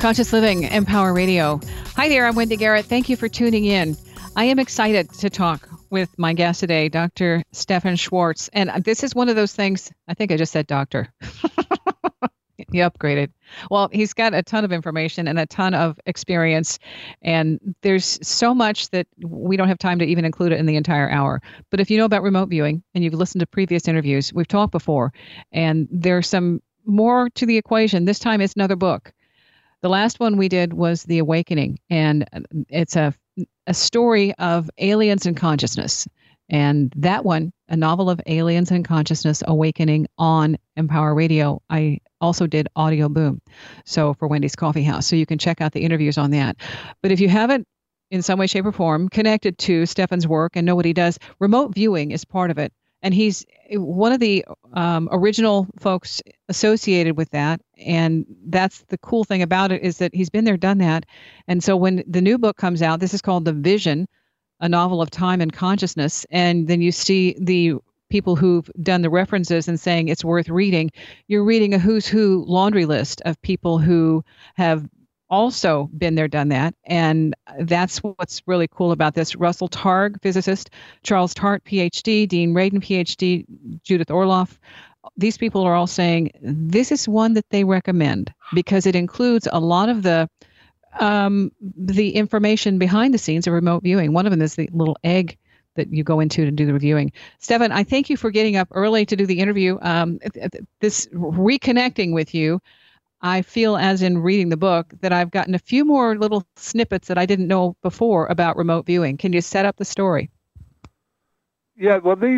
Conscious Living, Empower Radio. Hi there, I'm Wendy Garrett. Thank you for tuning in. I am excited to talk with my guest today, Dr. Stefan Schwartz. And this is one of those things, I think I just said doctor. He upgraded. Well, he's got a ton of information and a ton of experience. And there's so much that we don't have time to even include it in the entire hour. But if you know about remote viewing and you've listened to previous interviews, we've talked before, and there's some more to the equation. This time it's another book. The last one we did was The Awakening, and it's a story of aliens and consciousness. And that one, A Novel of Aliens and Consciousness Awakening on Empower Radio, I also did Audio Boom, so for Wendy's Coffee House. So you can check out the interviews on that. But if you haven't, in some way, shape, or form, connected to Stefan's work and know what he does, remote viewing is part of it. And he's one of the original folks associated with that. And that's the cool thing about it, is that he's been there, done that. And so when the new book comes out, this is called The Vision, A Novel of Time and Consciousness. And then you see the people who've done the references and saying it's worth reading. You're reading a who's who laundry list of people who have also been there, done that. And that's what's really cool about this. Russell Targ, physicist, Charles Tart, PhD, Dean Radin, PhD, Judith Orloff. These people are all saying this is one that they recommend because it includes a lot of the information behind the scenes of remote viewing. One of them is the little egg that you go into to do the reviewing. Stefan, I thank you for getting up early to do the interview. This reconnecting with you, I feel, as in reading the book, that I've gotten a few more little snippets that I didn't know before about remote viewing. Can you set up the story? Yeah, well, this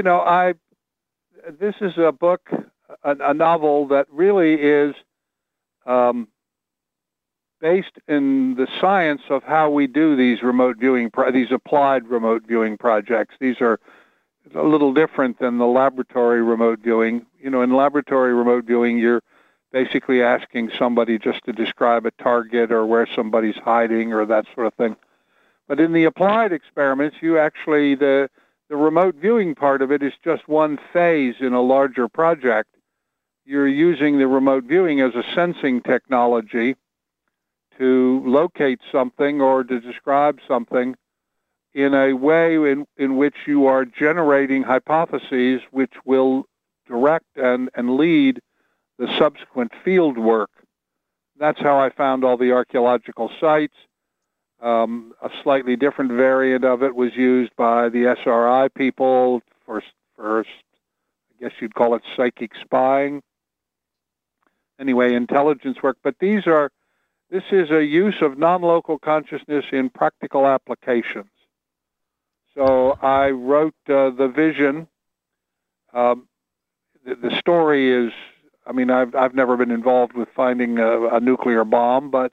is a book, a novel that really is based in the science of how we do these remote viewing, these applied remote viewing projects. These are a little different than the laboratory remote viewing. In laboratory remote viewing, you're basically asking somebody just to describe a target or where somebody's hiding or that sort of thing. But in the applied experiments, you actually, the remote viewing part of it is just one phase in a larger project. You're using the remote viewing as a sensing technology to locate something or to describe something in a way in which you are generating hypotheses which will direct and lead the subsequent field work. That's how I found all the archaeological sites. A slightly different variant of it was used by the SRI people for I guess you'd call it psychic spying. Anyway, intelligence work. But this is a use of non-local consciousness in practical applications. So I wrote The Vision. The story is, I've never been involved with finding a nuclear bomb, but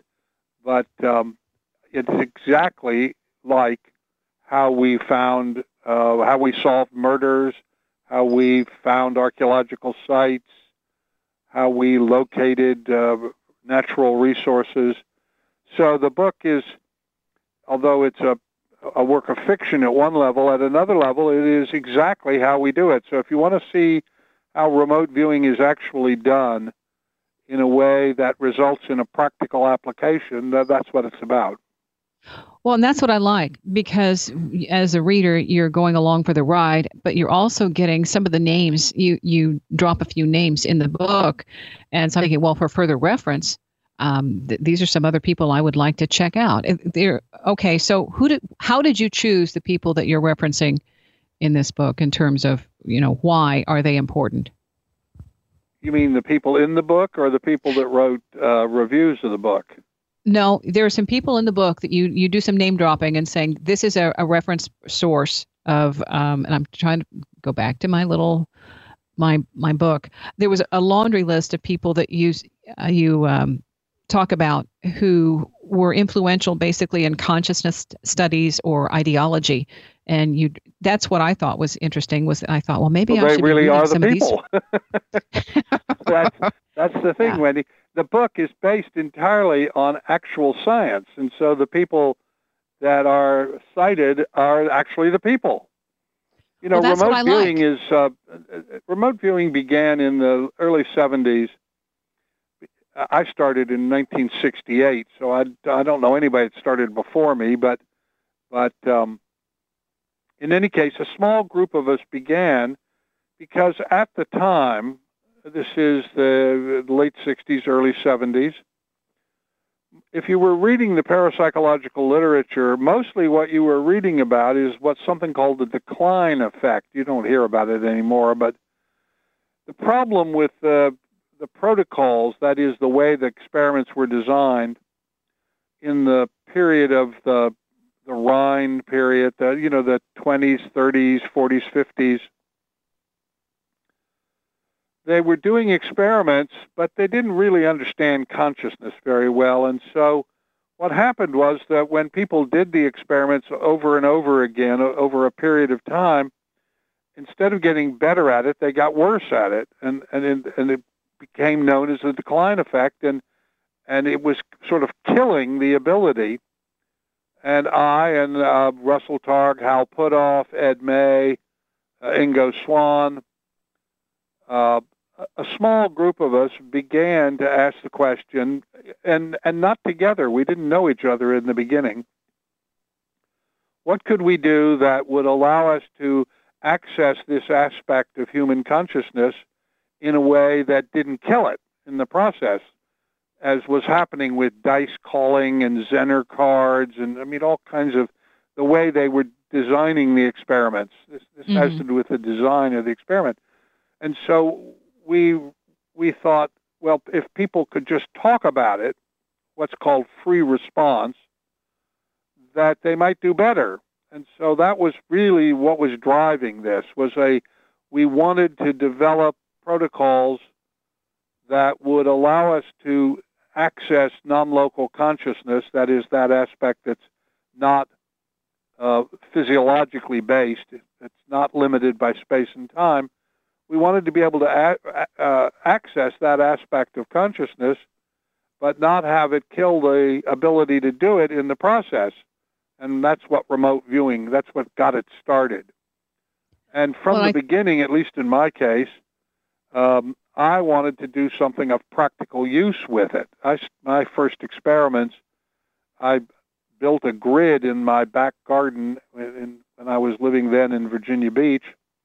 it's exactly like how we found, how we solved murders, how we found archaeological sites, how we located natural resources. So the book is, although it's a work of fiction at one level, at another level, it is exactly how we do it. So if you want to see how remote viewing is actually done in a way that results in a practical application, that's what it's about. Well, and that's what I like, because as a reader, you're going along for the ride, but you're also getting some of the names. You drop a few names in the book, and so I'm thinking, well, for further reference, these are some other people I would like to check out. Okay, so how did you choose the people that you're referencing in this book in terms of, why are they important? You mean the people in the book or the people that wrote reviews of the book? No, there are some people in the book that you do some name dropping and saying this is a reference source of, and I'm trying to go back to my book. There was a laundry list of people that you talk about who were influential basically in consciousness studies or ideology. And that's what I thought was interesting, I thought, well, maybe I should be reading some of these. That's the thing, yeah. Wendy. The book is based entirely on actual science. And so the people that are cited are actually the people. Remote viewing began in the early 70s I started in 1968, so I don't know anybody that started before me, but in any case, a small group of us began because at the time, this is the late 60s, early 70s, if you were reading the parapsychological literature, mostly what you were reading about is what's something called the decline effect. You don't hear about it anymore, but the problem with the protocols, that is the way the experiments were designed in the period of the Rhine period, the 20s, 30s, 40s, 50s, they were doing experiments, but they didn't really understand consciousness very well. And so what happened was that when people did the experiments over and over again over a period of time, instead of getting better at it, they got worse at it. And it became known as the decline effect. And it was sort of killing the ability. And I and Russell Targ, Hal Puthoff, Ed May, Ingo Swann, a small group of us began to ask the question, and not together. We didn't know each other in the beginning. What could we do that would allow us to access this aspect of human consciousness in a way that didn't kill it in the process, as was happening with dice calling and Zener cards, and I mean all kinds of the way they were designing the experiments. This has to do with the design of the experiment. And so we thought, well, if people could just talk about it, what's called free response, that they might do better. And so that was really what was driving this, we wanted to develop protocols that would allow us to access non-local consciousness, that is, that aspect that's not physiologically based, it's not limited by space and time. We wanted to be able to access that aspect of consciousness, but not have it kill the ability to do it in the process. And that's what remote viewing, that's what got it started. And from the beginning, at least in my case, I wanted to do something of practical use with it. My first experiments, I built a grid in my back garden when I was living then in Virginia Beach.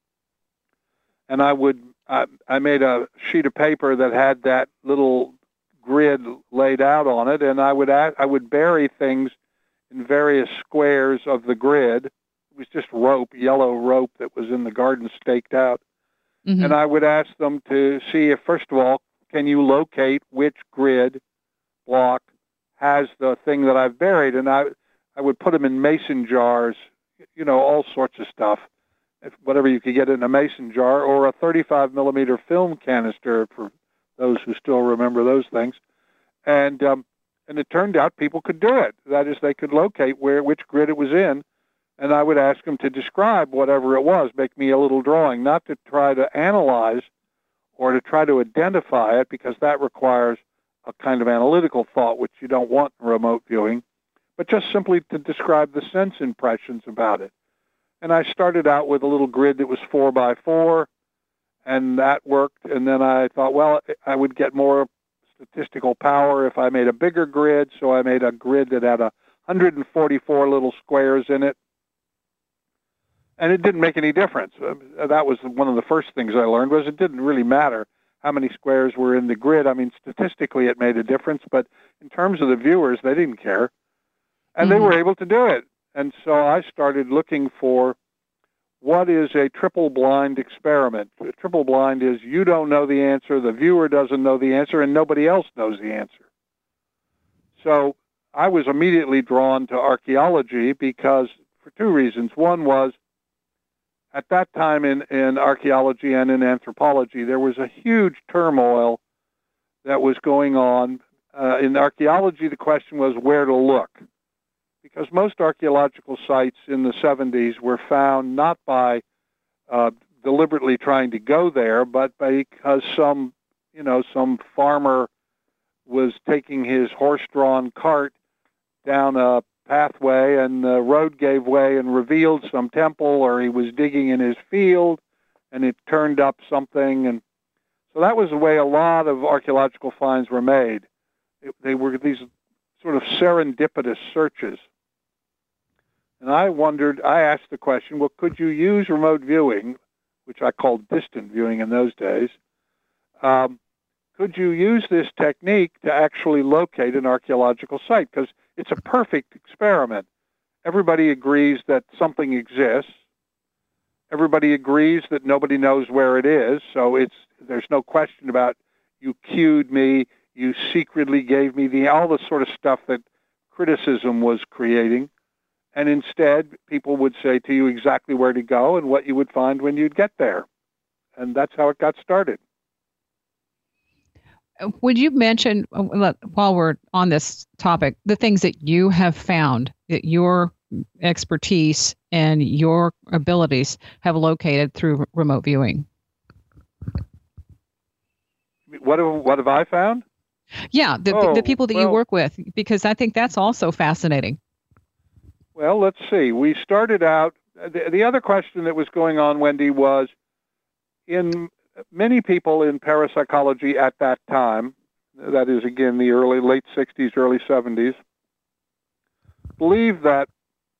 And I made a sheet of paper that had that little grid laid out on it, and I would bury things in various squares of the grid. It was just rope, yellow rope that was in the garden staked out. Mm-hmm. And I would ask them to see if, first of all, can you locate which grid block has the thing that I've buried? And I would put them in mason jars, all sorts of stuff. Whatever you could get in a mason jar, or a 35 millimeter film canister, for those who still remember those things. And it turned out people could do it. That is, they could locate which grid it was in, and I would ask them to describe whatever it was, make me a little drawing, not to try to analyze or to try to identify it, because that requires a kind of analytical thought, which you don't want in remote viewing, but just simply to describe the sense impressions about it. And I started out with a little grid that was 4 by 4, and that worked. And then I thought, well, I would get more statistical power if I made a bigger grid. So I made a grid that had 144 little squares in it. And it didn't make any difference. That was one of the first things I learned, was it didn't really matter how many squares were in the grid. I mean, statistically it made a difference, but in terms of the viewers, they didn't care. And they were able to do it. And so I started looking for what is a triple-blind experiment. A triple-blind is you don't know the answer, the viewer doesn't know the answer, and nobody else knows the answer. So I was immediately drawn to archaeology because, for two reasons. One was, at that time in archaeology and in anthropology, there was a huge turmoil that was going on. In archaeology, the question was where to look. Because most archaeological sites in the 70s were found not by deliberately trying to go there, but because some farmer was taking his horse-drawn cart down a pathway and the road gave way and revealed some temple, or he was digging in his field and it turned up something. And So that was the way a lot of archaeological finds were made. They were these sort of serendipitous searches. And I asked the question, well, could you use remote viewing, which I called distant viewing in those days, could you use this technique to actually locate an archaeological site? Because it's a perfect experiment. Everybody agrees that something exists. Everybody agrees that nobody knows where it is, so there's no question about you cued me, you secretly gave me all the sort of stuff that criticism was creating. And instead, people would say to you exactly where to go and what you would find when you'd get there. And that's how it got started. Would you mention, while we're on this topic, the things that you have found that your expertise and your abilities have located through remote viewing? What have I found? Yeah, the people that you work with, because I think that's also fascinating. Well, let's see. We started out, the other question that was going on, Wendy, was in many people in parapsychology at that time, that is, again, the late 60s, early 70s, believed that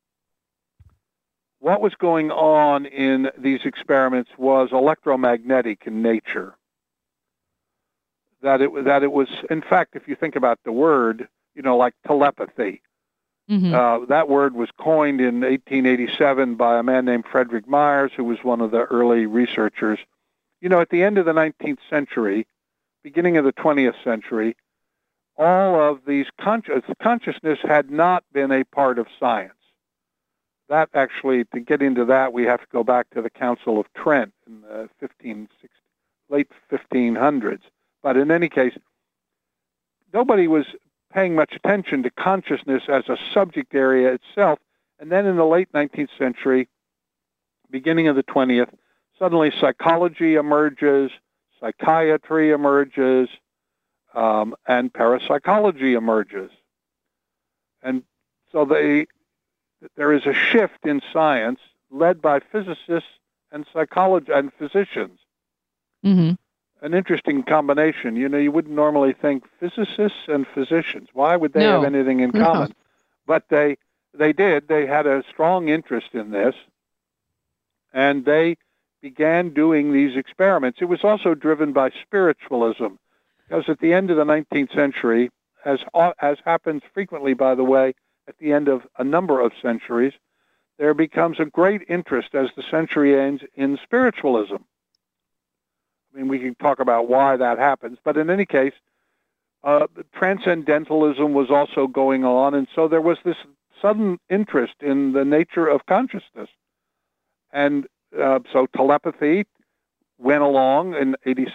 what was going on in these experiments was electromagnetic in nature. That it was, in fact, if you think about the word, like telepathy, that word was coined in 1887 by a man named Frederick Myers, who was one of the early researchers. At the end of the 19th century, beginning of the 20th century, all of these consciousness had not been a part of science. That actually, to get into that, we have to go back to the Council of Trent in the late 1500s. But in any case, nobody was paying much attention to consciousness as a subject area itself. And then in the late 19th century, beginning of the 20th, suddenly psychology emerges, psychiatry emerges, and parapsychology emerges. And so there is a shift in science led by physicists and psychologists and physicians. Mm-hmm. An interesting combination. You wouldn't normally think physicists and physicians. Why would they have anything in common? But they did. They had a strong interest in this, and they began doing these experiments. It was also driven by spiritualism, because at the end of the 19th century, as happens frequently, by the way, at the end of a number of centuries, there becomes a great interest as the century ends in spiritualism. I mean, we can talk about why that happens, but in any case, transcendentalism was also going on, and so there was this sudden interest in the nature of consciousness. And so telepathy went along in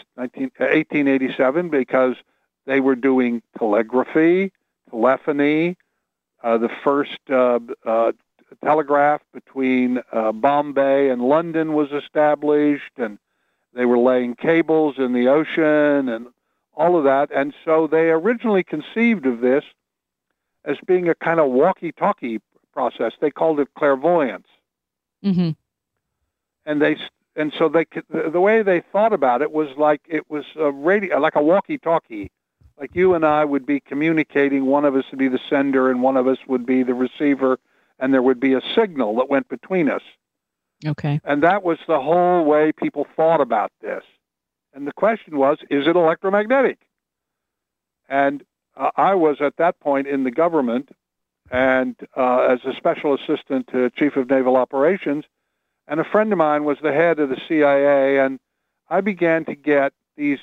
1887 because they were doing telegraphy, telephony, the first telegraph between Bombay and London was established, and they were laying cables in the ocean and all of that. And so they originally conceived of this as being a kind of walkie-talkie process. They called it clairvoyance. Mm-hmm. And so the way they thought about it was like it was a radio, like a walkie-talkie. Like you and I would be communicating, one of us would be the sender and one of us would be the receiver, and there would be a signal that went between us. Okay. And that was the whole way people thought about this. And the question was, is it electromagnetic? And I was at that point in the government and as a special assistant to Chief of Naval Operations, and a friend of mine was the head of the CIA, and I began to get these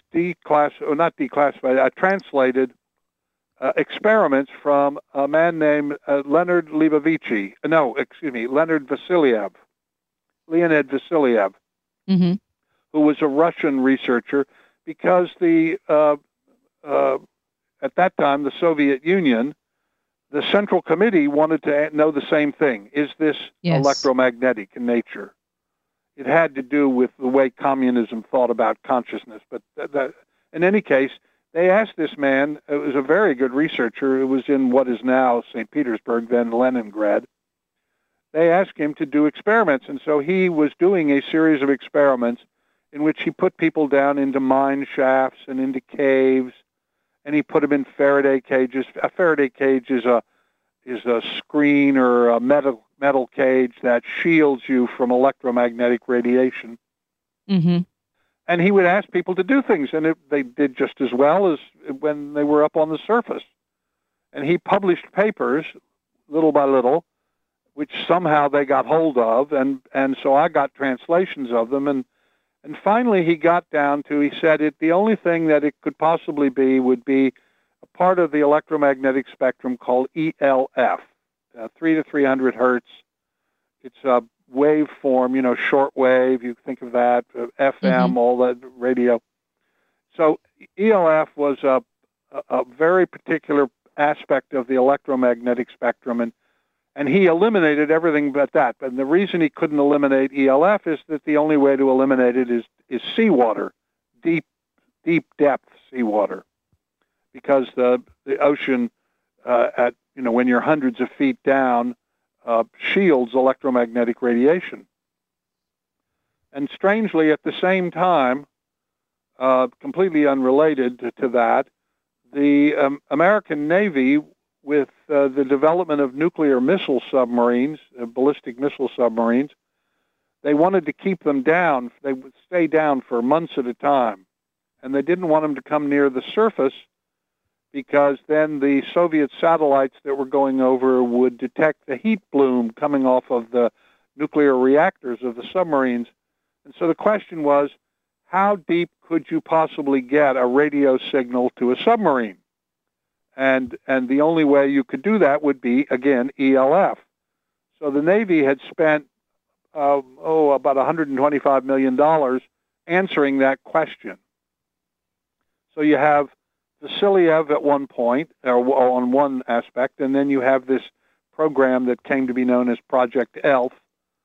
translated experiments from a man named Leonid Vasiliev. Leonid Vasiliev, mm-hmm. who was a Russian researcher, because at that time, the Soviet Union, the Central Committee wanted to know the same thing. Is this electromagnetic in nature? It had to do with the way communism thought about consciousness. But in any case, they asked this man, it was a very good researcher, who was in what is now St. Petersburg, then Leningrad. They asked him to do experiments, and so he was doing a series of experiments in which he put people down into mine shafts and into caves, and he put them in Faraday cages. A Faraday cage is a screen or a metal cage that shields you from electromagnetic radiation. Mm-hmm. And he would ask people to do things, and they did just as well as when they were up on the surface. And he published papers, little by little, which somehow they got hold of, and so I got translations of them, and finally he got down to, he said, the only thing that it could possibly be would be a part of the electromagnetic spectrum called ELF, 3 to 300 hertz. It's a waveform, short wave, you think of that, FM, all that radio. So ELF was a very particular aspect of the electromagnetic spectrum, and he eliminated everything but that. And the reason he couldn't eliminate ELF is that the only way to eliminate it is seawater, deep depth seawater, because the ocean when you're hundreds of feet down shields electromagnetic radiation. And strangely, at the same time, completely unrelated to that, the American Navy, with the development of nuclear missile submarines, ballistic missile submarines, they wanted to keep them down. They would stay down for months at a time. And they didn't want them to come near the surface, because then the Soviet satellites that were going over would detect the heat bloom coming off of the nuclear reactors of the submarines. And so the question was, how deep could you possibly get a radio signal to a submarine? And the only way you could do that would be, again, ELF. So the Navy had spent, about $125 million answering that question. So you have Vasiliev at one point, or on one aspect, and then you have this program that came to be known as Project ELF,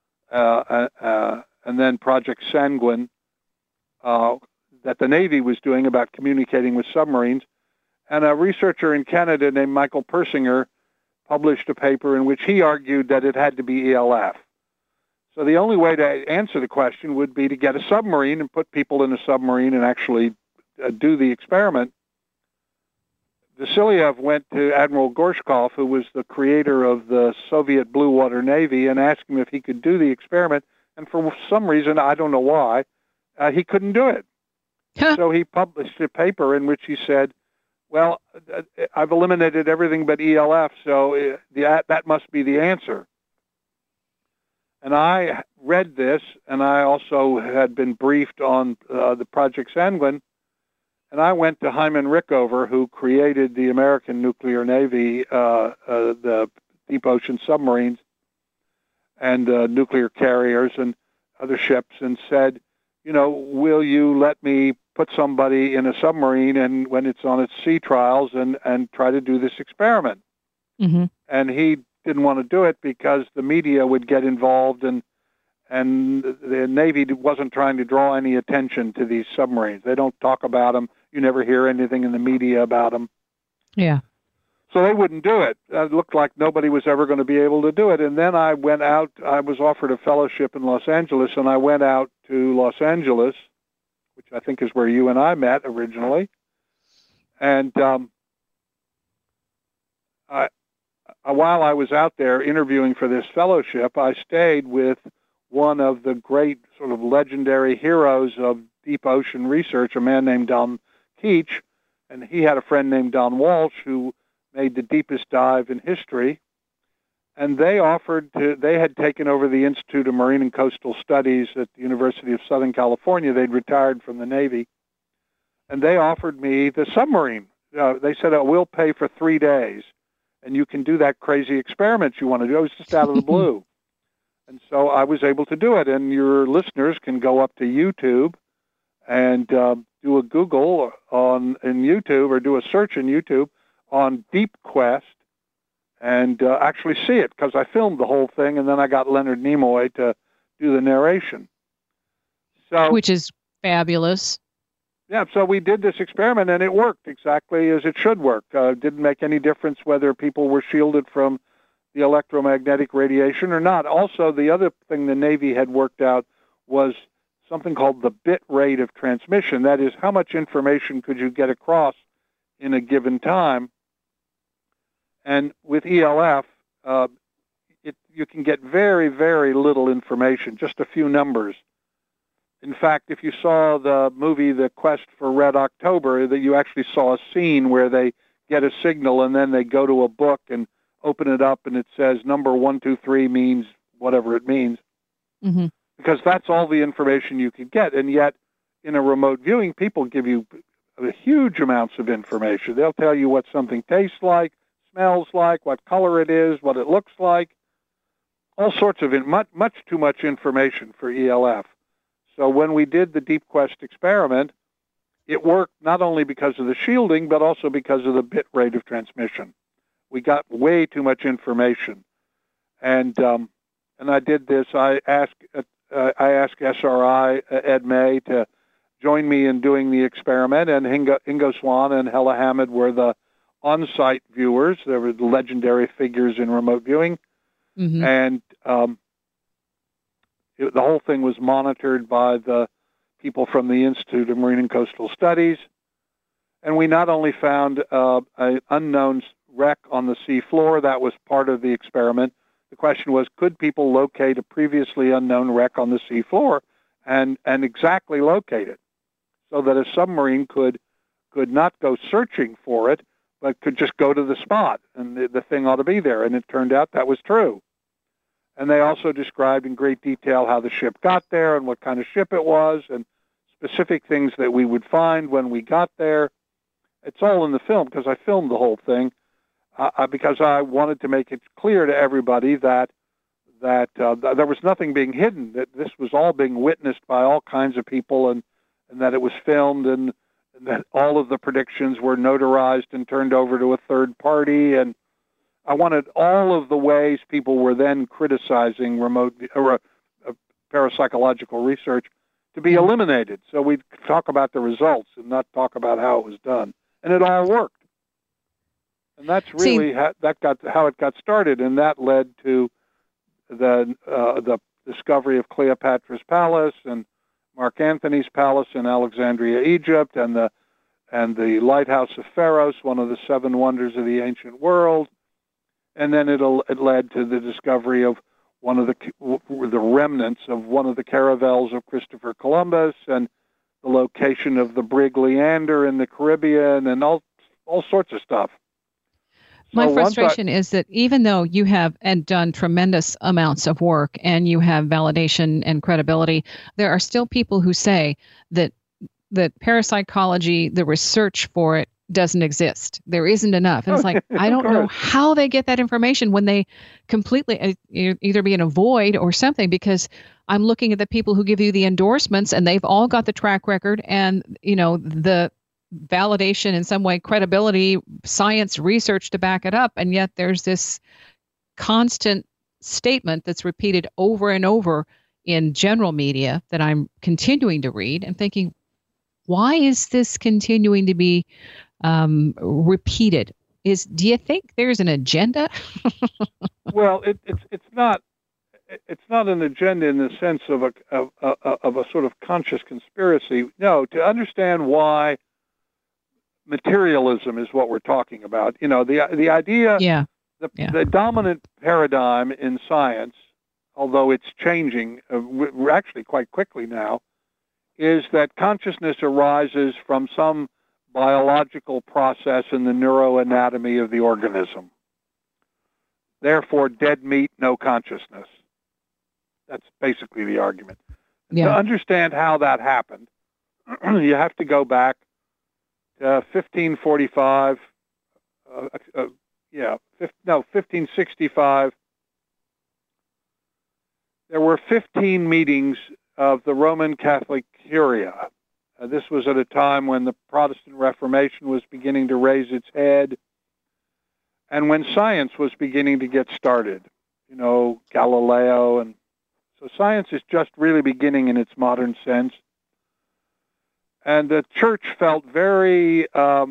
and then Project Sanguine, that the Navy was doing about communicating with submarines. And a researcher in Canada named Michael Persinger published a paper in which he argued that it had to be ELF. So the only way to answer the question would be to get a submarine and put people in a submarine and actually do the experiment. Vasiliev went to Admiral Gorshkov, who was the creator of the Soviet Blue Water Navy, and asked him if he could do the experiment. And for some reason, I don't know why, he couldn't do it. So he published a paper in which he said, well, I've eliminated everything but ELF, so that must be the answer. And I read this, and I also had been briefed on the Project Sanguine, and I went to Hyman Rickover, who created the American nuclear navy, the deep ocean submarines, and nuclear carriers and other ships, and said, will you let me put somebody in a submarine and when it's on its sea trials and try to do this experiment? Mm-hmm. And he didn't want to do it because the media would get involved, and the Navy wasn't trying to draw any attention to these submarines. They don't talk about them. You never hear anything in the media about them. Yeah. So they wouldn't do it. It looked like nobody was ever going to be able to do it. And then I went out. I was offered a fellowship in Los Angeles, and I went out to Los Angeles, which I think is where you and I met originally. And while I was out there interviewing for this fellowship, I stayed with one of the great sort of legendary heroes of deep ocean research, a man named Don Keach, and he had a friend named Don Walsh who made the deepest dive in history. And they had taken over the Institute of Marine and Coastal Studies at the University of Southern California. They'd retired from the Navy. And they offered me the submarine. They said, we'll pay for 3 days, and you can do that crazy experiment you want to do. It was just out of the blue. And so I was able to do it. And your listeners can go up to YouTube and do a Google in YouTube, or do a search in YouTube on Deep Quest, and actually see it, because I filmed the whole thing, and then I got Leonard Nimoy to do the narration. So, which is fabulous. Yeah, so we did this experiment, and it worked exactly as it should work. It didn't make any difference whether people were shielded from the electromagnetic radiation or not. Also, the other thing the Navy had worked out was something called the bit rate of transmission. That is, how much information could you get across in a given time? And with ELF, you can get very, very little information, just a few numbers. In fact, if you saw the movie The Quest for Red October, that you actually saw a scene where they get a signal and then they go to a book and open it up and it says number 123 means whatever it means. Mm-hmm. Because that's all the information you could get. And yet, in a remote viewing, people give you huge amounts of information. They'll tell you what something tastes like, smells like, what color it is, what it looks like, all sorts of much too much information for ELF. So when we did the DeepQuest experiment, it worked not only because of the shielding, but also because of the bit rate of transmission. We got way too much information. And I did this. I asked SRI, Ed May, to join me in doing the experiment, and Ingo Swann and Hella Hamid were the on-site viewers. They were the legendary figures in remote viewing. Mm-hmm. And the whole thing was monitored by the people from the Institute of Marine and Coastal Studies. And we not only found an unknown wreck on the seafloor, that was part of the experiment. The question was, could people locate a previously unknown wreck on the seafloor and exactly locate it so that a submarine could not go searching for it, but could just go to the spot and the thing ought to be there. And it turned out that was true. And they also described in great detail how the ship got there and what kind of ship it was and specific things that we would find when we got there. It's all in the film because I filmed the whole thing because I wanted to make it clear to everybody that there was nothing being hidden, that this was all being witnessed by all kinds of people and that it was filmed and that all of the predictions were notarized and turned over to a third party. And I wanted all of the ways people were then criticizing parapsychological research to be eliminated, so we'd talk about the results and not talk about how it was done. And it all worked. And that's really how it got started, and that led to the discovery of Cleopatra's Palace and Mark Antony's Palace in Alexandria, Egypt, and the Lighthouse of Pharos, one of the 7 wonders of the ancient world. And then it led to the discovery of one of the remnants of one of the caravels of Christopher Columbus, and the location of the brig Leander in the Caribbean, and all sorts of stuff. My frustration is that even though you have done tremendous amounts of work and you have validation and credibility, there are still people who say that parapsychology, the research for it, doesn't exist. There isn't enough. And it's like, I don't know how they get that information when they completely either be in a void or something, because I'm looking at the people who give you the endorsements and they've all got the track record and, the validation in some way, credibility, science, research to back it up. And yet there's this constant statement that's repeated over and over in general media that I'm continuing to read and thinking, why is this continuing to be repeated? Do you think there's an agenda? Well, it's not an agenda in the sense of a sort of conscious conspiracy. No, to understand why materialism is what we're talking about. The idea, the dominant paradigm in science, although it's changing actually quite quickly now, is that consciousness arises from some biological process in the neuroanatomy of the organism. Therefore, dead meat, no consciousness. That's basically the argument. Yeah. To understand how that happened, you have to go back to 1545, 1565. There were 15 meetings of the Roman Catholic Curia. This was at a time when the Protestant Reformation was beginning to raise its head and when science was beginning to get started. Galileo, and so science is just really beginning in its modern sense. And the church felt very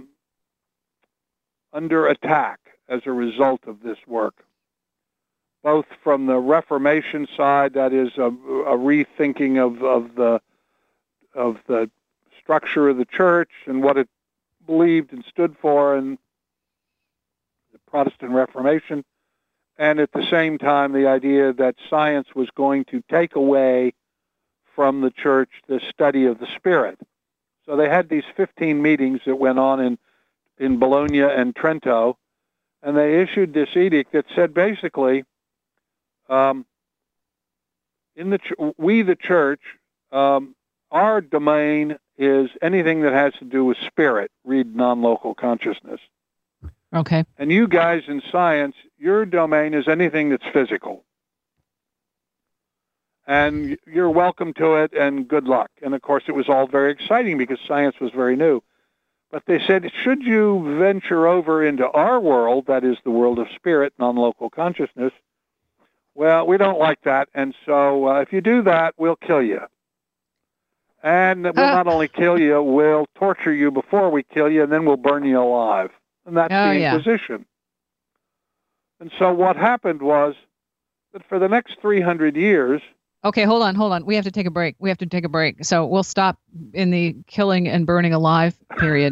under attack as a result of this work, both from the Reformation side, that is a rethinking of of the structure of the church and what it believed and stood for, and the Protestant Reformation, and at the same time the idea that science was going to take away from the church the study of the Spirit. So they had these 15 meetings that went on in Bologna and Trento, and they issued this edict that said basically, we the church, our domain is anything that has to do with spirit, read non-local consciousness. Okay. And you guys in science, your domain is anything that's physical. And you're welcome to it, and good luck. And of course, it was all very exciting because science was very new. But they said, should you venture over into our world, that is the world of spirit, non-local consciousness, well, we don't like that. And so if you do that, we'll kill you. And we'll not only kill you, we'll torture you before we kill you, and then we'll burn you alive. And that's the Inquisition. And so what happened was that for the next 300 years... Okay, hold on. We have to take a break. So we'll stop in the killing and burning alive period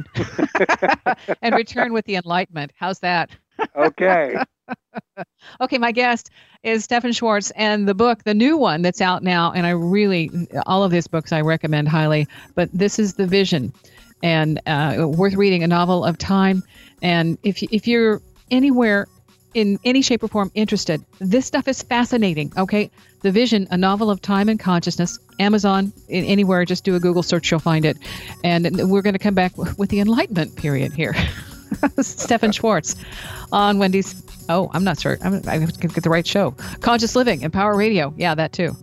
and return with the Enlightenment. How's that? Okay. Okay, my guest is Stephan Schwartz, and the book, the new one that's out now, and all of his books I recommend highly, but this is The Vision, and worth reading, a novel of time. And if you're anywhere in any shape or form interested, this stuff is fascinating, okay? The Vision, a novel of time and consciousness, Amazon, anywhere, just do a Google search, you'll find it. And we're going to come back with the Enlightenment period here. Stephan Schwartz on Wendy's. Oh, I'm not sure. I have to get the right show. Conscious Living and Power Radio. Yeah, that too.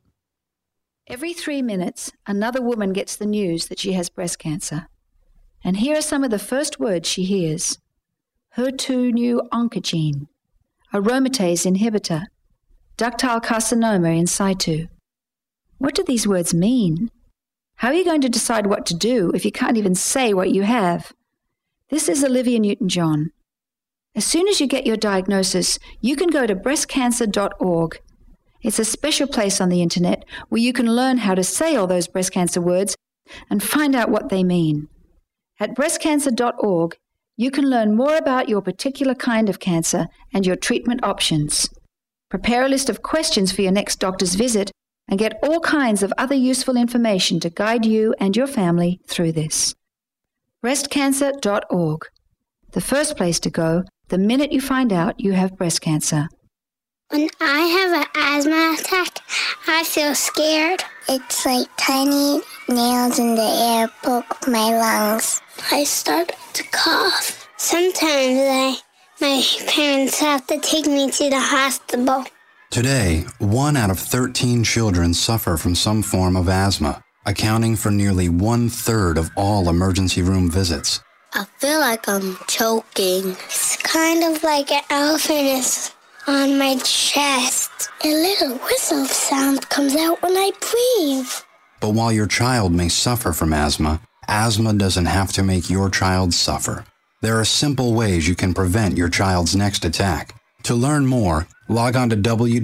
Every 3 minutes, another woman gets the news that she has breast cancer. And here are some of the first words she hears. HER2 new oncogene, aromatase inhibitor, ductile carcinoma in situ. What do these words mean? How are you going to decide what to do if you can't even say what you have? This is Olivia Newton-John. As soon as you get your diagnosis, you can go to breastcancer.org. It's a special place on the internet where you can learn how to say all those breast cancer words and find out what they mean. At breastcancer.org, you can learn more about your particular kind of cancer and your treatment options. Prepare a list of questions for your next doctor's visit and get all kinds of other useful information to guide you and your family through this. Breastcancer.org. The first place to go the minute you find out you have breast cancer. When I have an asthma attack, I feel scared. It's like tiny nails in the air poke my lungs. I start to cough. Sometimes my parents have to take me to the hospital. Today, 1 out of 13 children suffer from some form of asthma, accounting for nearly 1/3 of all emergency room visits. I feel like I'm choking. It's kind of like an elephant is on my chest. A little whistle sound comes out when I breathe. But while your child may suffer from asthma doesn't have to make your child suffer. There are simple ways you can prevent your child's next attack. To learn more, log on to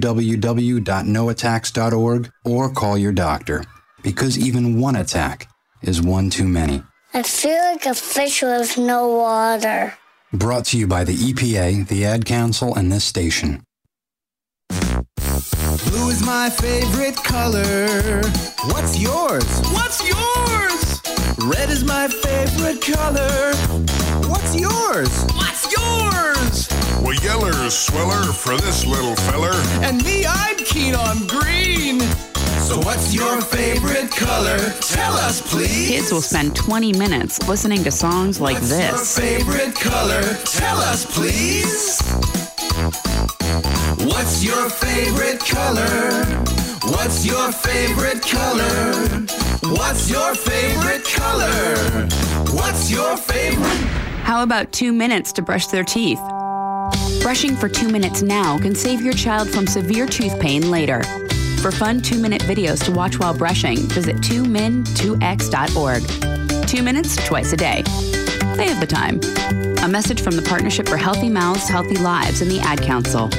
www.noattacks.org or call your doctor, because even one attack is one too many. I feel like a fish with no water. Brought to you by the EPA, the Ad Council, and this station. Blue is my favorite color. What's yours? What's yours? Red is my favorite color. What's yours? What's yours? Well, yeller's sweller for this little feller. And me, I'm keen on green. So what's your favorite color? Tell us, please. Kids will spend 20 minutes listening to songs like this. What's your favorite color? Tell us, please. What's your favorite color? What's your favorite color? What's your favorite color? What's your favorite? How about 2 minutes to brush their teeth? Brushing for 2 minutes now can save your child from severe tooth pain later. For fun 2-minute videos to watch while brushing, visit 2min2x.org. 2 minutes twice a day. They have the time. A message from the Partnership for Healthy Mouths, Healthy Lives and the Ad Council.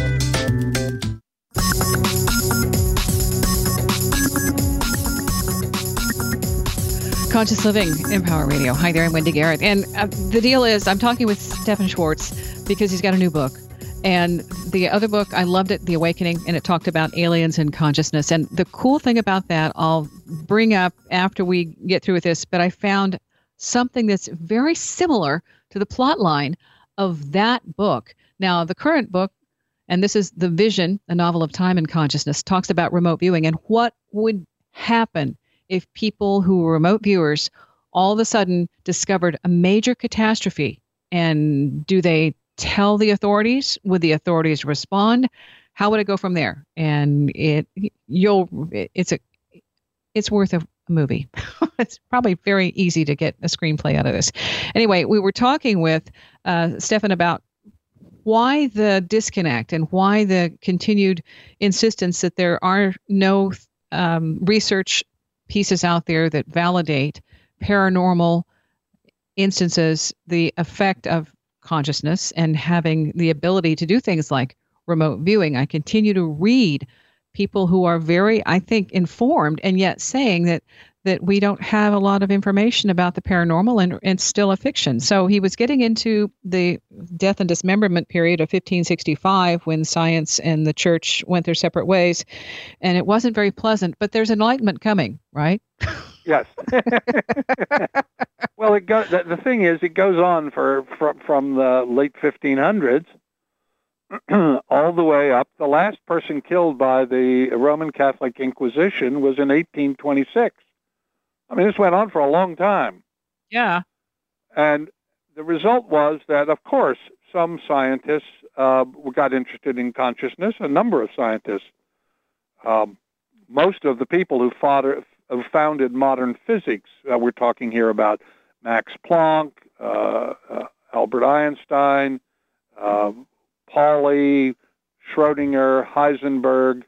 Conscious Living, Empower Radio. Hi there, I'm Wendy Garrett. And the deal is, I'm talking with Stephan Schwartz because he's got a new book. And the other book, I loved it, The Awakening, and it talked about aliens and consciousness. And the cool thing about that, I'll bring up after we get through with this, but I found something that's very similar to the plot line of that book. Now, the current book, and this is The Vision, a novel of time and consciousness, talks about remote viewing and what would happen if people who were remote viewers all of a sudden discovered a major catastrophe. And do they tell the authorities? Would the authorities respond? How would it go from there? And it's worth a movie. It's probably very easy to get a screenplay out of this. Anyway, we were talking with Stephan about why the disconnect and why the continued insistence that there are no research pieces out there that validate paranormal instances, the effect of consciousness and having the ability to do things like remote viewing. I continue to read people who are very, I think, informed and yet saying that we don't have a lot of information about the paranormal and it's still a fiction. So he was getting into the death and dismemberment period of 1565 when science and the church went their separate ways, and it wasn't very pleasant, but there's enlightenment coming, right? Yes. Well, the thing is, it goes on from the late 1500s all the way up. The last person killed by the Roman Catholic Inquisition was in 1826. I mean, this went on for a long time. Yeah. And the result was that, of course, some scientists got interested in consciousness, a number of scientists. Most of the people who founded modern physics, we're talking here about Max Planck, Albert Einstein, Pauli, Schrödinger, Heisenberg,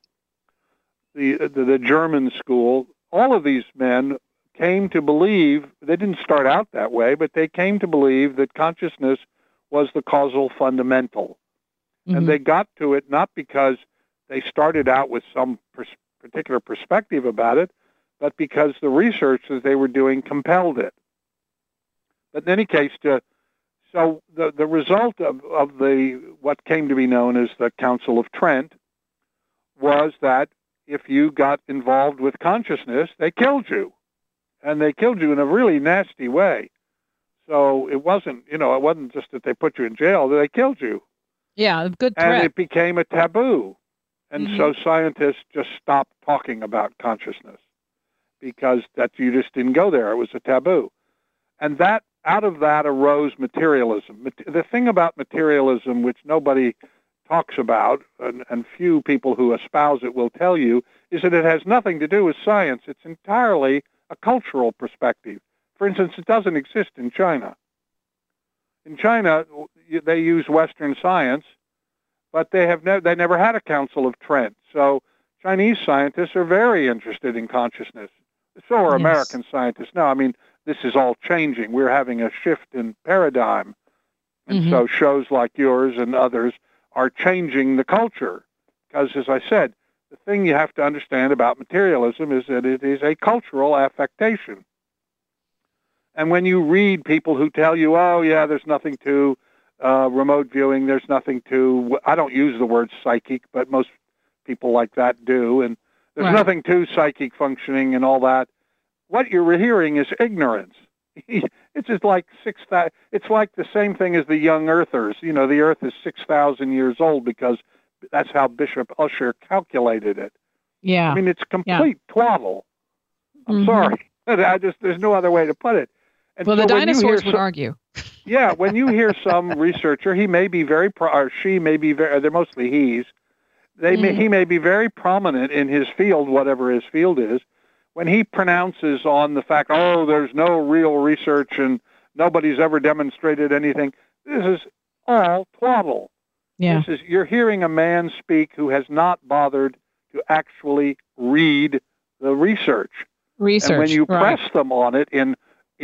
the German school, all of these men came to believe, they didn't start out that way, but they came to believe that consciousness was the causal fundamental. Mm-hmm. And they got to it not because they started out with some particular perspective about it, but because the research that they were doing compelled it. But in any case, so the result of what came to be known as the Council of Trent was that if you got involved with consciousness, they killed you. And they killed you in a really nasty way. So it wasn't just that they put you in jail, they killed you. Yeah, good threat. And it became a taboo. And so scientists just stopped talking about consciousness because that you just didn't go there. It was a taboo. And that out of that arose materialism. The thing about materialism, which nobody talks about, and few people who espouse it will tell you, is that it has nothing to do with science. It's entirely a cultural perspective. For instance, it doesn't exist in China. In China, they use Western science, but they never had a Council of Trent. So Chinese scientists are very interested in consciousness. So are American scientists now. I mean, this is all changing. We're having a shift in paradigm. And so shows like yours and others are changing the culture. Because, as I said, the thing you have to understand about materialism is that it is a cultural affectation. And when you read people who tell you, oh, yeah, there's nothing to remote viewing, there's nothing to, I don't use the word psychic, but most people like that do, and there's nothing to psychic functioning and all that, what you're hearing is ignorance. It's just like it's like the same thing as the young earthers. You know, the earth is 6,000 years old because that's how Bishop Ussher calculated it. Yeah. I mean, it's complete twaddle. I'm sorry. There's no other way to put it. And well, so the dinosaurs would argue. Yeah, when you hear some researcher, he may be very, or she may be very, they're mostly he's, he may be very prominent in his field, whatever his field is, when he pronounces on the fact, oh, there's no real research and nobody's ever demonstrated anything. This is all twaddle. Yeah. You're hearing a man speak who has not bothered to actually read the research. And when you press them on it in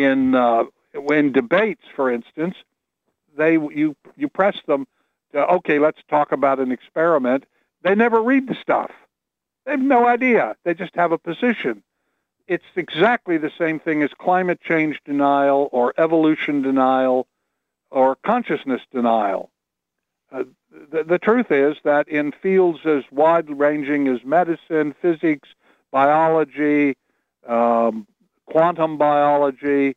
debates, for instance, you press them to, okay, let's talk about an experiment. They never read the stuff. They have no idea. They just have a position. it's exactly the same thing as climate change denial or evolution denial or consciousness denial. The truth is that in fields as wide-ranging as medicine, physics, biology, quantum biology,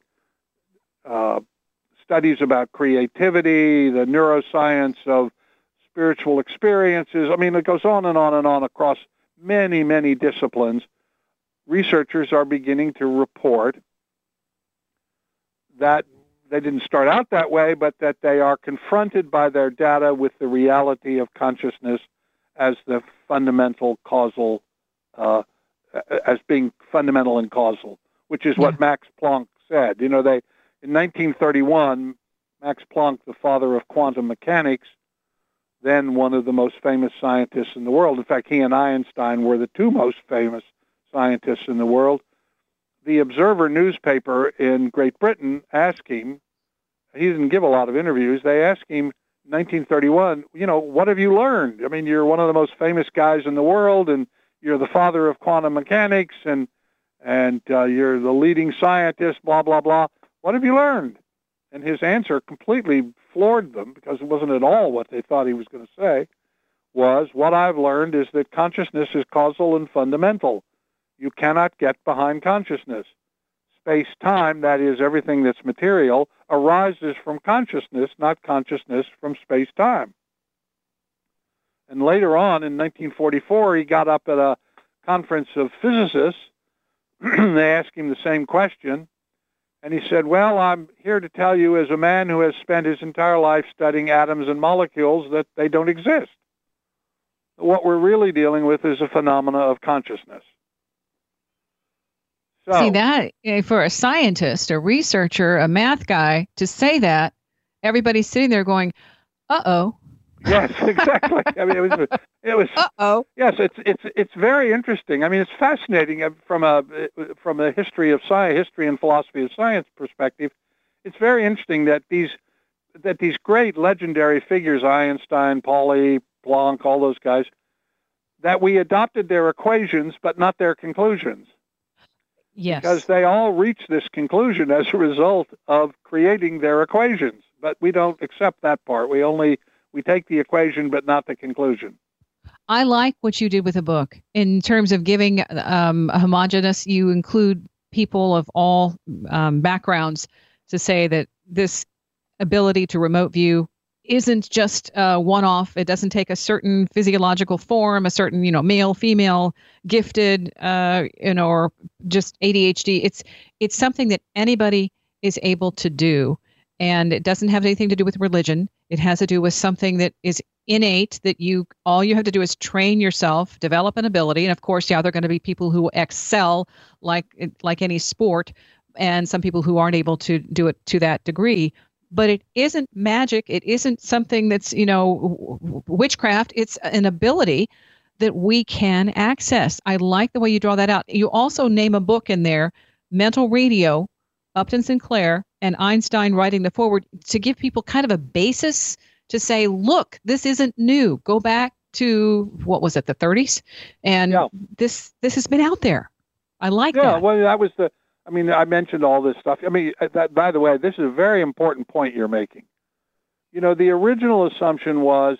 studies about creativity, the neuroscience of spiritual experiences, I mean, it goes on and on and on across many, many disciplines. Researchers are beginning to report that they didn't start out that way, but that they are confronted by their data with the reality of consciousness as the fundamental causal, as being fundamental and causal, which is what Max Planck said. In 1931, Max Planck, the father of quantum mechanics, then one of the most famous scientists in the world. In fact, he and Einstein were the two most famous scientists in the world. The Observer newspaper in Great Britain asked him, he didn't give a lot of interviews, they asked him in 1931, what have you learned? I mean, you're one of the most famous guys in the world, and you're the father of quantum mechanics, and you're the leading scientist, blah, blah, blah. What have you learned? And his answer completely floored them, because it wasn't at all what they thought he was going to say, was, what I've learned is that consciousness is causal and fundamental. You cannot get behind consciousness. Space-time, that is everything that's material, arises from consciousness, not consciousness from space-time. And later on, in 1944, he got up at a conference of physicists. They asked him the same question, and he said, well, I'm here to tell you as a man who has spent his entire life studying atoms and molecules that they don't exist. What we're really dealing with is a phenomena of consciousness. So, see, that for a scientist, a researcher, a math guy, to say that, everybody's sitting there going, uh-oh. Yes, exactly. I mean, it was. Uh-oh. Yes, it's very interesting. I mean, it's fascinating from a history of science, history and philosophy of science perspective. It's very interesting that these great legendary figures, Einstein, Pauli, Planck, all those guys, that we adopted their equations but not their conclusions. Yes. Because they all reach this conclusion as a result of creating their equations, but we don't accept that part. We take the equation, but not the conclusion. I like what you did with the book in terms of giving a homogeneous. You include people of all backgrounds to say that this ability to remote view isn't just one-off. It doesn't take a certain physiological form, a certain, male, female, gifted, or just ADHD. It's something that anybody is able to do. And it doesn't have anything to do with religion. It has to do with something that is innate, that all you have to do is train yourself, develop an ability. And of course, there are going to be people who excel like any sport, and some people who aren't able to do it to that degree. But it isn't magic. It isn't something that's, witchcraft. It's an ability that we can access. I like the way you draw that out. You also name a book in there, Mental Radio, Upton Sinclair, and Einstein writing the foreword, to give people kind of a basis to say, look, this isn't new. Go back to, what was it, the 30s? And this has been out there. I like that. Yeah, well, that was I mentioned all this stuff. By the way, this is a very important point you're making. The original assumption was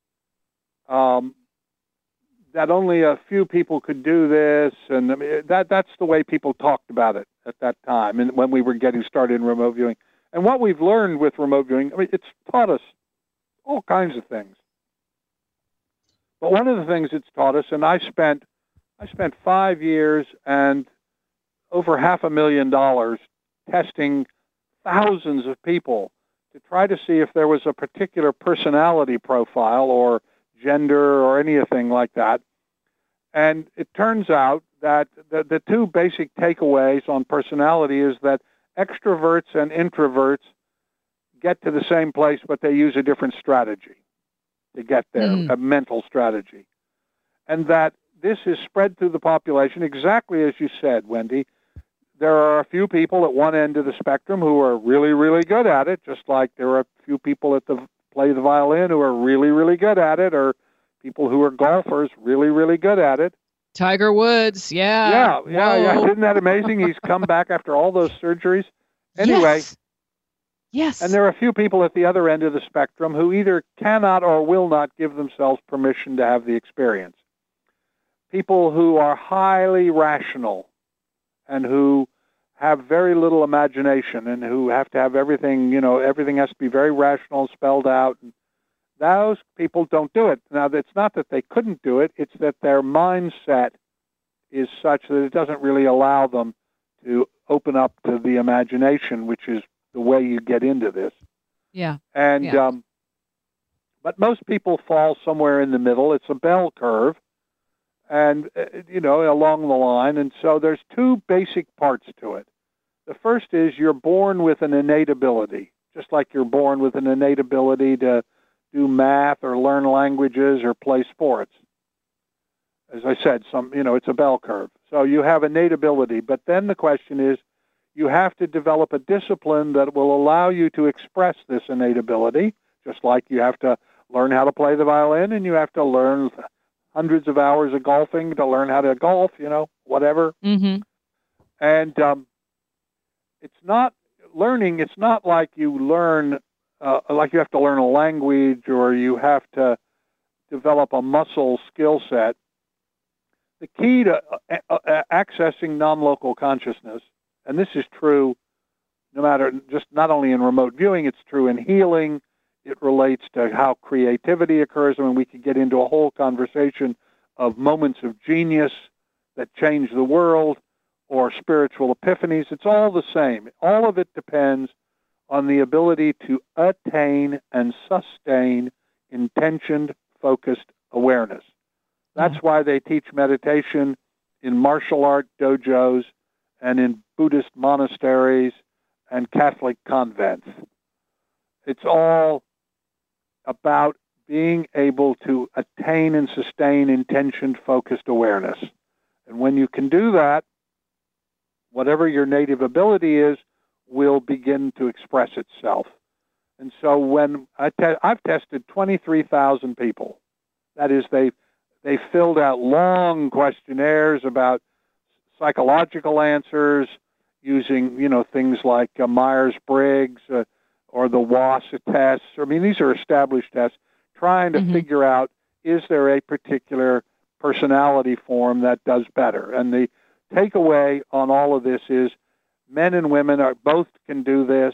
that only a few people could do this, and that's the way people talked about it at that time, and when we were getting started in remote viewing. And what we've learned with remote viewing, it's taught us all kinds of things. But one of the things it's taught us, and I spent 5 years and over $500,000 testing thousands of people to try to see if there was a particular personality profile or gender or anything like that. And it turns out that the two basic takeaways on personality is that extroverts and introverts get to the same place, but they use a different strategy to get there, a mental strategy. And that this is spread through the population exactly as you said, Wendy. There are a few people at one end of the spectrum who are really, really good at it, just like there are a few people play the violin who are really, really good at it, or people who are golfers really, really good at it. Tiger Woods, Yeah. Isn't that amazing? He's come back after all those surgeries. Anyway. Yes. And there are a few people at the other end of the spectrum who either cannot or will not give themselves permission to have the experience. People who are highly rational and who have very little imagination and who have to have everything, everything has to be very rational and spelled out. And those people don't do it. Now, it's not that they couldn't do it. It's that their mindset is such that it doesn't really allow them to open up to the imagination, which is the way you get into this. Yeah. And, but most people fall somewhere in the middle. It's a bell curve. And, along the line. And so there's two basic parts to it. The first is you're born with an innate ability, just like you're born with an innate ability to do math or learn languages or play sports. As I said, it's a bell curve. So you have innate ability. But then the question is, you have to develop a discipline that will allow you to express this innate ability, just like you have to learn how to play the violin and you have to learn hundreds of hours of golfing to learn how to golf, whatever. Mm-hmm. And it's not learning. It's not like you learn, like you have to learn a language or you have to develop a muscle skill set. The key to accessing non-local consciousness, and this is true not only in remote viewing, it's true in healing. It relates to how creativity occurs. I mean, we could get into a whole conversation of moments of genius that change the world or spiritual epiphanies. It's all the same. All of it depends on the ability to attain and sustain intentioned, focused awareness. That's why they teach meditation in martial art dojos and in Buddhist monasteries and Catholic convents. It's all about being able to attain and sustain intentioned, focused awareness. And when you can do that, whatever your native ability is will begin to express itself. And so when I've tested 23,000 people, that is, they filled out long questionnaires about psychological answers using, things like Myers-Briggs, or the WAS tests. I mean, these are established tests, trying to figure out, is there a particular personality form that does better? And the takeaway on all of this is men and women both can do this.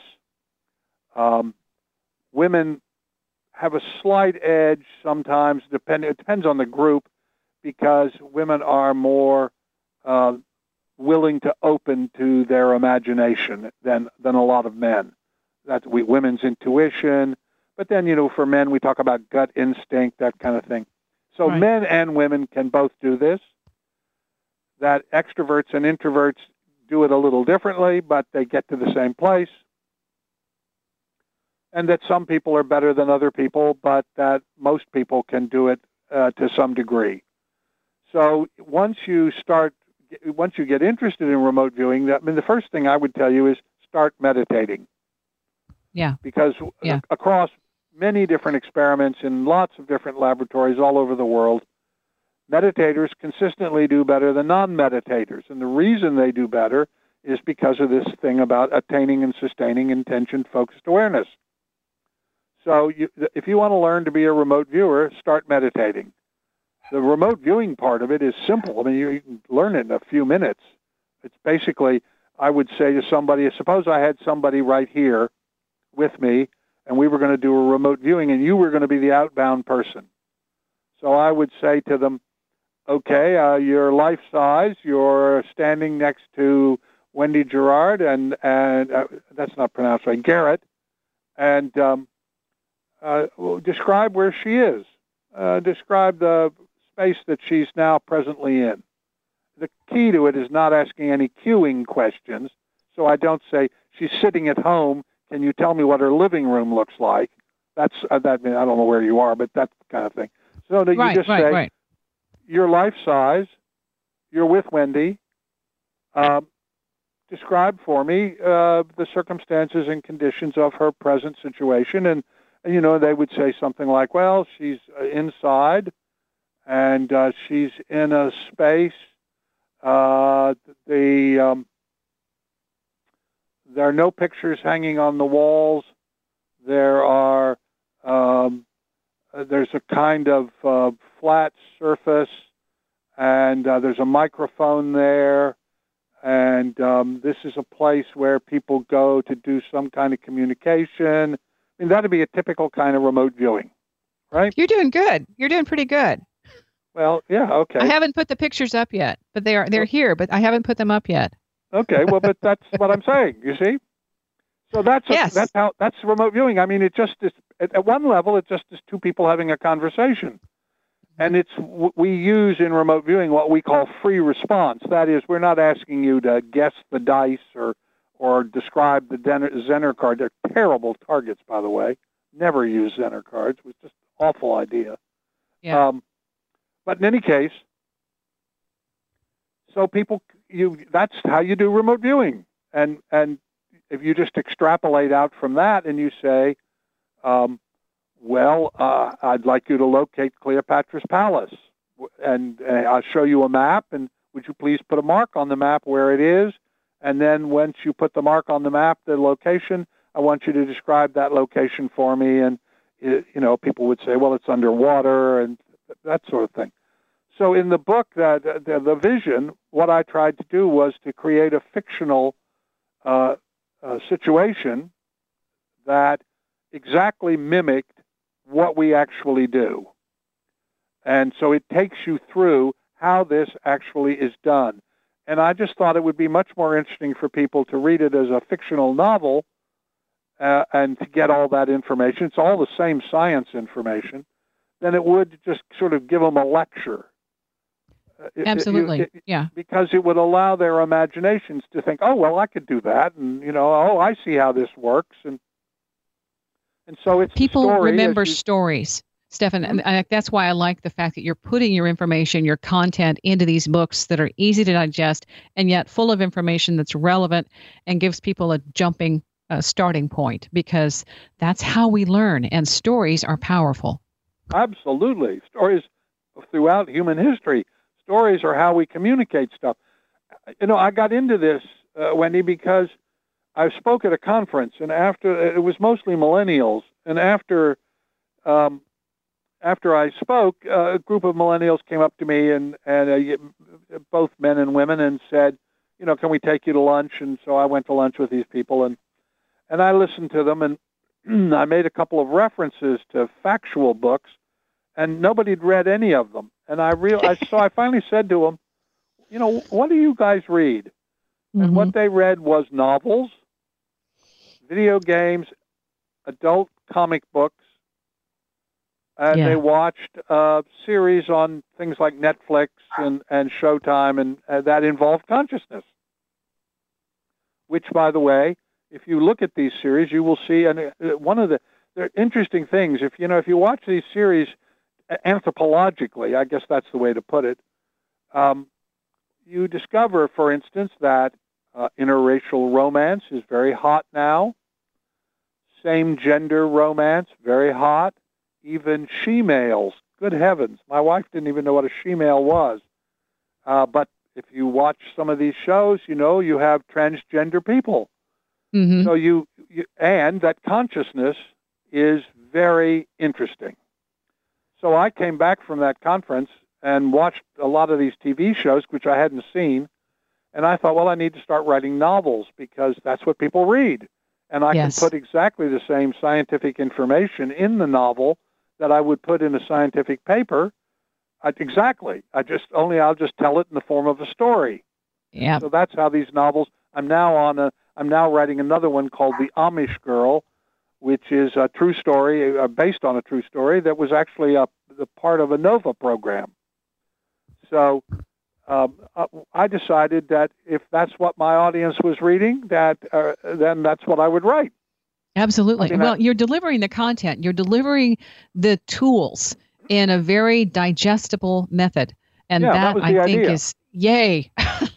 Women have a slight edge sometimes, it depends on the group, because women are more willing to open to their imagination than a lot of men. That's women's intuition. But then, for men, we talk about gut instinct, that kind of thing. So right. Men and women can both do this. That extroverts and introverts do it a little differently, but they get to the same place. And that some people are better than other people, but that most people can do it to some degree. So once you get interested in remote viewing, the first thing I would tell you is start meditating. Yeah. Because across many different experiments in lots of different laboratories all over the world, meditators consistently do better than non-meditators. And the reason they do better is because of this thing about attaining and sustaining intention-focused awareness. So if you want to learn to be a remote viewer, start meditating. The remote viewing part of it is simple. I mean, you can learn it in a few minutes. It's basically, I would say to somebody, suppose I had somebody right here with me, and we were going to do a remote viewing, and you were going to be the outbound person. So I would say to them, okay, you're life size, you're standing next to Wendy Gerard, and that's not pronounced right, Garrett, and describe where she is. Describe the space that she's now presently in. The key to it is not asking any cueing questions. So I don't say, she's sitting at home, can you tell me what her living room looks like? That's I don't know where you are, but that kind of thing. So that you just say, you're life size, you're with Wendy, describe for me the circumstances and conditions of her present situation. And they would say something like, well, she's inside, and she's in a space. There are no pictures hanging on the walls. There's a kind of flat surface, and there's a microphone there. And this is a place where people go to do some kind of communication. I mean, that'd be a typical kind of remote viewing, right? You're doing good. You're doing pretty good. Well, yeah, okay. I haven't put the pictures up yet, but they're here, but I haven't put them up yet. Okay, well, but that's what I'm saying, you see? So that's remote viewing. I mean, it just is, at one level, it just is two people having a conversation. And we use in remote viewing what we call free response. That is, we're not asking you to guess the dice or describe the Zener card. They're terrible targets, by the way. Never use Zener cards. It was just an awful idea. Yeah. But in any case, so that's how you do remote viewing. And if you just extrapolate out from that and you say, I'd like you to locate Cleopatra's Palace, and I'll show you a map, and would you please put a mark on the map where it is? And then once you put the mark on the map, the location, I want you to describe that location for me. And, people would say, well, it's underwater and that sort of thing. So in the book, the vision, what I tried to do was to create a fictional situation that exactly mimicked what we actually do. And so it takes you through how this actually is done. And I just thought it would be much more interesting for people to read it as a fictional novel and to get all that information. It's all the same science information, than it would just sort of give them a lecture. Absolutely, yeah. Because it would allow their imaginations to think, oh, well, I could do that, and, I see how this works. And so it's people remember stories, Stephan, and that's why I like the fact that you're putting your information, your content into these books that are easy to digest and yet full of information that's relevant and gives people a jumping starting point, because that's how we learn, and stories are powerful. Absolutely. Stories throughout human history. Stories are how we communicate stuff. I got into this, Wendy, because I spoke at a conference, and it was mostly millennials, and after I spoke, a group of millennials came up to me, and both men and women, and said, can we take you to lunch? And so I went to lunch with these people, and I listened to them, and I made a couple of references to factual books, and nobody had read any of them. And so I finally said to them, what do you guys read? Mm-hmm. And what they read was novels, video games, adult comic books, and they watched series on things like Netflix and Showtime, and that involved consciousness. Which, by the way, if you look at these series, you will see, and one of the interesting things, if you watch these series anthropologically, I guess that's the way to put it, you discover, for instance, that interracial romance is very hot now. Same-gender romance, very hot. Even she-males, good heavens. My wife didn't even know what a she-male was. But if you watch some of these shows, you have transgender people. Mm-hmm. So and that consciousness is very interesting. So I came back from that conference and watched a lot of these TV shows, which I hadn't seen, and I thought, well, I need to start writing novels because that's what people read. And I can put exactly the same scientific information in the novel that I would put in a scientific paper. Exactly. I'll just tell it in the form of a story. Yeah. So that's how these novels. I'm now writing another one called The Amish Girl, which is a true story, based on a true story that was actually the part of a NOVA program. So I decided that if that's what my audience was reading, then that's what I would write. Absolutely. You're delivering the content. You're delivering the tools in a very digestible method. And that I think is yay.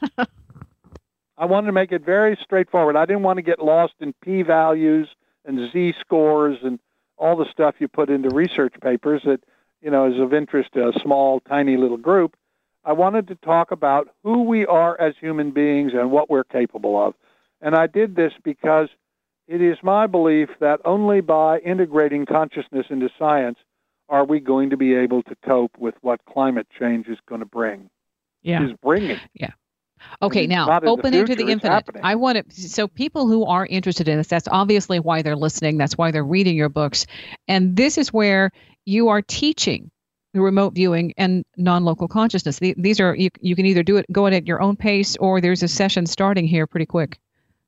I wanted to make it very straightforward. I didn't want to get lost in p-values and z-scores and all the stuff you put into research papers that, is of interest to a small, tiny little group. I wanted to talk about who we are as human beings and what we're capable of. And I did this because it is my belief that only by integrating consciousness into science are we going to be able to cope with what climate change is going to bring. Is bringing. Yeah. Okay, now open into the infinite. Happening. I want to. So people who are interested in this, that's obviously why they're listening. That's why they're reading your books, and this is where you are teaching the remote viewing and non-local consciousness. These are you can either go in at your own pace, or there's a session starting here pretty quick.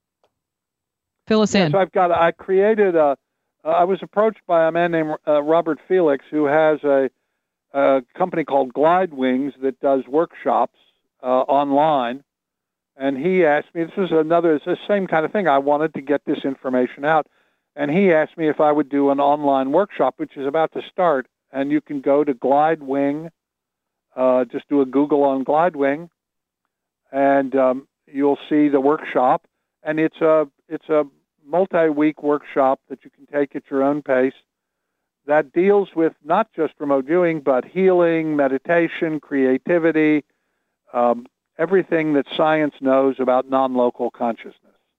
Fill us in. I created a. I was approached by a man named Robert Felix, who has a company called Glide Wings that does workshops online, and he asked me, it's the same kind of thing. I wanted to get this information out, and he asked me if I would do an online workshop, which is about to start, and you can go to Glide Wing, just do a Google on Glide Wing, and you'll see the workshop, and it's a multi-week workshop that you can take at your own pace that deals with not just remote viewing, but healing, meditation, creativity, everything that science knows about non-local consciousness.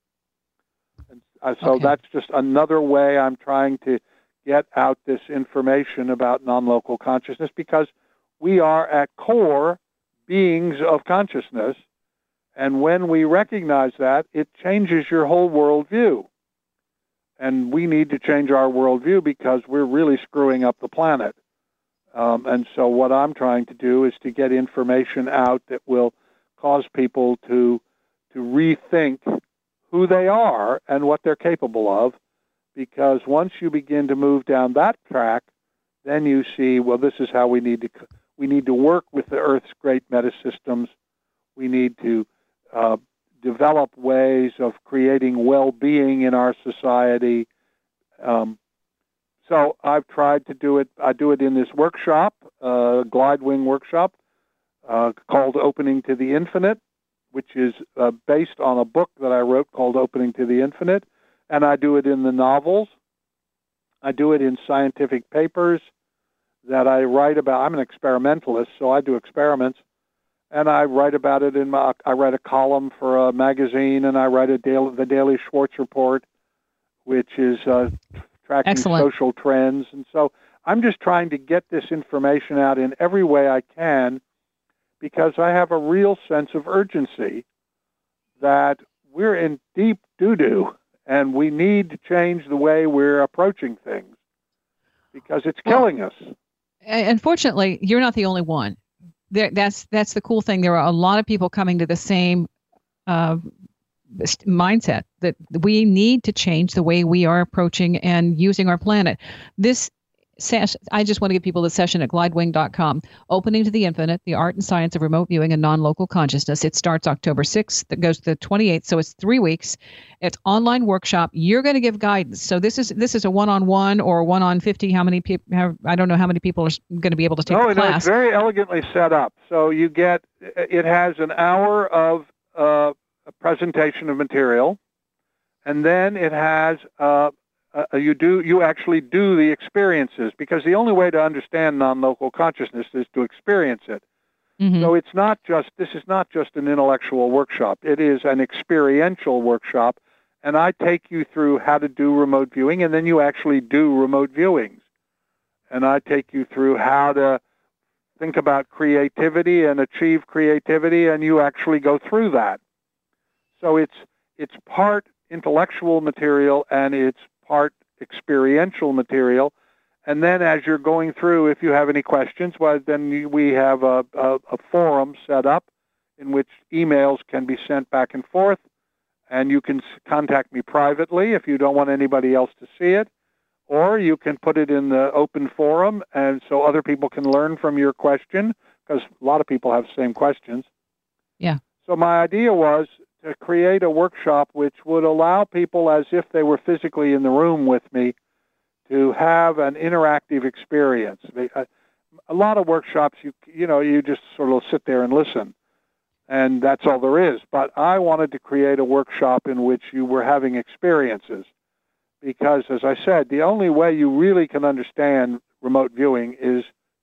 And so that's just another way I'm trying to get out this information about non-local consciousness, because we are at core beings of consciousness, and when we recognize that, it changes your whole worldview. And we need to change our worldview because we're really screwing up the planet. And so what I'm trying to do is to get information out that will cause people to rethink who they are and what they're capable of, because once you begin to move down that track, then you see, well, this is how we need to work with the Earth's great metasystems. We need to develop ways of creating well-being in our society. So I've tried to do it. I do it in this workshop, Glide Wing workshop, called Opening to the Infinite, which is based on a book that I wrote called Opening to the Infinite. And I do it in the novels. I do it in scientific papers that I write about. I'm an experimentalist, so I do experiments. And I write about it I write a column for a magazine, and I write the Daily Schwartz Report, which is tracking social trends. And so I'm just trying to get this information out in every way I can, because I have a real sense of urgency that we're in deep doo-doo, and we need to change the way we're approaching things, because it's killing us. Unfortunately, you're not the only one. That's the cool thing. There are a lot of people coming to the same mindset that we need to change the way we are approaching and using our planet. This session, I just want to give people the session at glidewing.com, Opening to the Infinite, the Art and Science of Remote Viewing and Non-Local Consciousness. It starts October 6th. It goes to the 28th, so it's 3 weeks. It's online workshop. You're going to give guidance. So this is a one-on-one or one on 50. How many people have? I don't know how many people are going to be able to take the class. No, it's very elegantly set up. So it has an hour of a presentation of material, and then it has you actually do the experiences, because the only way to understand non-local consciousness is to experience it. Mm-hmm. So this is not just an intellectual workshop. It is an experiential workshop, and I take you through how to do remote viewing, and then you actually do remote viewings. And I take you through how to think about creativity and achieve creativity, and you actually go through that. So it's part intellectual material and it's part experiential material. And then as you're going through, if you have any questions, well, then we have a forum set up in which emails can be sent back and forth, and you can contact me privately if you don't want anybody else to see it, or you can put it in the open forum, and so other people can learn from your question, because a lot of people have the same questions. Yeah. So my idea was to create a workshop which would allow people, as if they were physically in the room with me, to have an interactive experience. A lot of workshops, you just sort of sit there and listen, and that's all there is. But I wanted to create a workshop in which you were having experiences, because, as I said, the only way you really can understand remote viewing is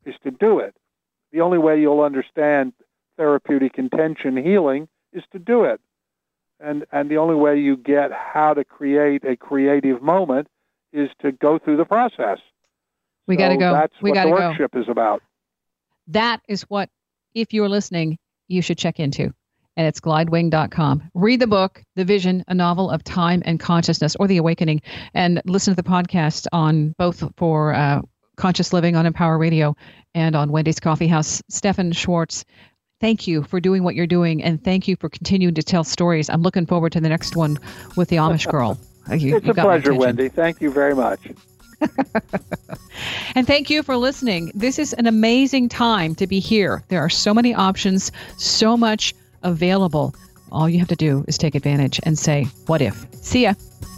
is to do it. The only way you'll understand therapeutic intention healing is to do it. And the only way you get how to create a creative moment is to go through the process. We got to go. That's we what the workshop is about. That is what, if you're listening, you should check into. And it's glidewing.com. Read the book, The Vision, a novel of time and consciousness, or The Awakening, and listen to the podcast on both for Conscious Living on Empower Radio and on Wendy's Coffee House. Stefan Schwartz, thank you for doing what you're doing, and thank you for continuing to tell stories. I'm looking forward to the next one with the Amish girl. It's a pleasure, Wendy. Thank you very much. And thank you for listening. This is an amazing time to be here. There are so many options, so much available. All you have to do is take advantage and say, what if? See ya.